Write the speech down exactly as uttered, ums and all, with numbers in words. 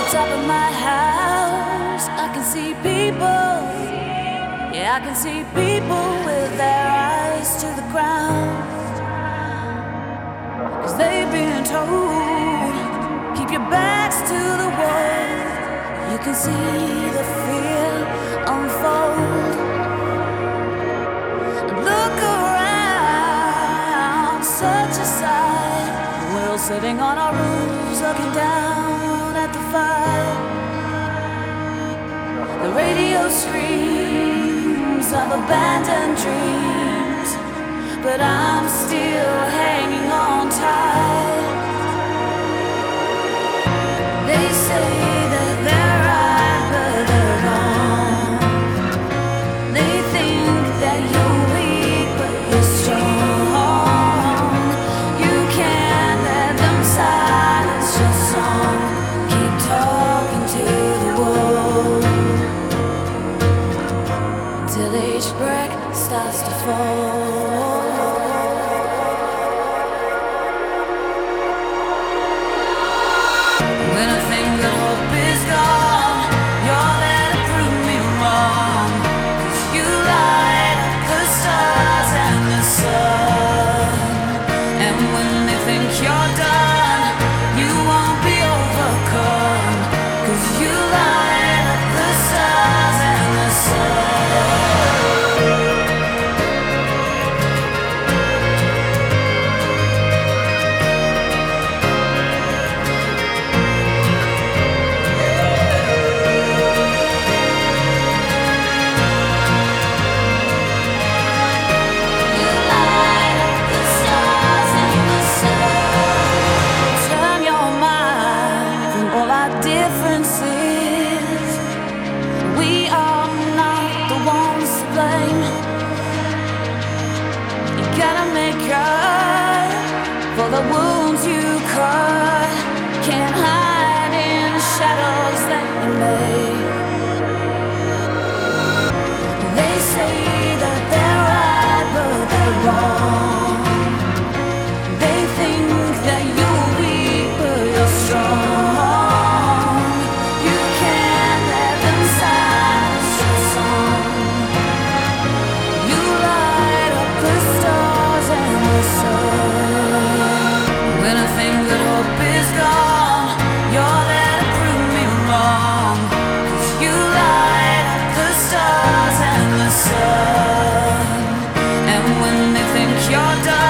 top of my house, I can see people. Yeah, I can see people with their eyes to the ground. Cause they've been told, keep your backs to the wall. You can see the fear unfold. Look around, such a sight. We're all sitting on our roofs, looking down at the fire. The radio screams of abandoned dreams, but I'm still hanging on tight. They say that they're right, but they're wrong. They think that you're weak, but you're strong. You can't let them silence your song. Keep talking to the wall till each brick starts to fall. When I think that hope is gone, you're there to prove me wrong. 'Cause you light up the stars and the sun. And when they think you're done, you won't be overcome. 'Cause you light up the stars and the sun. Differences, we are not the ones to blame. You gotta make up for the wounds you cut. Can't hide in the shadows that you made. They say that they're right, but they're wrong. They think that you're weak, but you're strong. When I think that hope is gone, you're there to prove me wrong. 'Cause you light up the stars and the sun. And when they think you're done,